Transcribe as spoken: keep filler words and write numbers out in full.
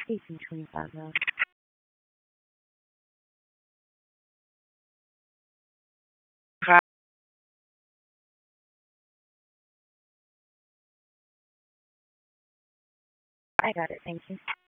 eighteen twenty-five now. I got it. Thank you.